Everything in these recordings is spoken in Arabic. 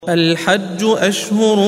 الحج أشهر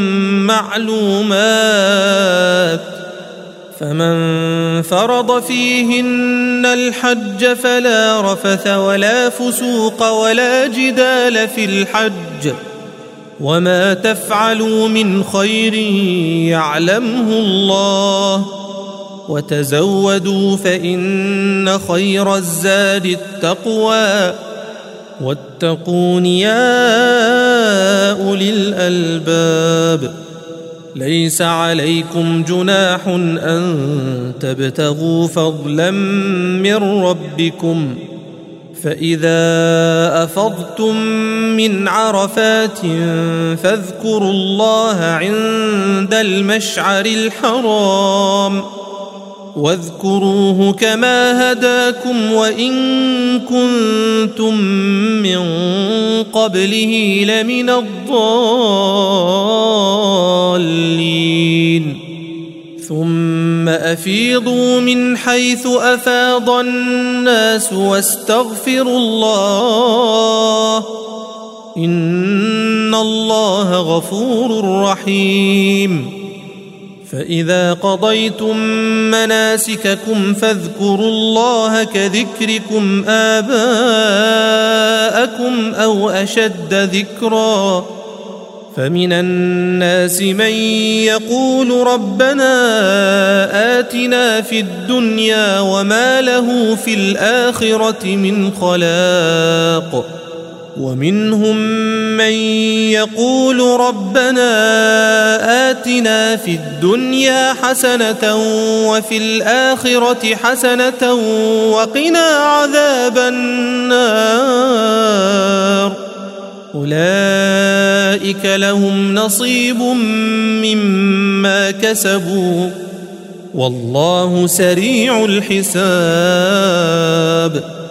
معلومات، فمن فرض فيهن الحج فلا رفث ولا فسوق ولا جدال في الحج، وما تفعلوا من خير يعلمه الله، وتزودوا فإن خير الزاد التقوى، واتقون يا أولي الألباب. ليس عليكم جناح أن تبتغوا فضلا من ربكم، فإذا أفضتم من عرفات فاذكروا الله عند المشعر الحرام، واذكروه كما هداكم وإن كنتم من قبله لمن الضالين. ثم أفيضوا من حيث أفاض الناس واستغفروا الله، إن الله غفور رحيم. فإذا قضيتم مناسككم فاذكروا الله كذكركم آباءكم أو أشد ذكرا، فمن الناس من يقول ربنا آتنا في الدنيا وما له في الآخرة من خلاق، ومنهم من يقول ربنا آتنا في الدنيا حسنة وفي الآخرة حسنة وقنا عذاب النار. أولئك لهم نصيب مما كسبوا، والله سريع الحساب.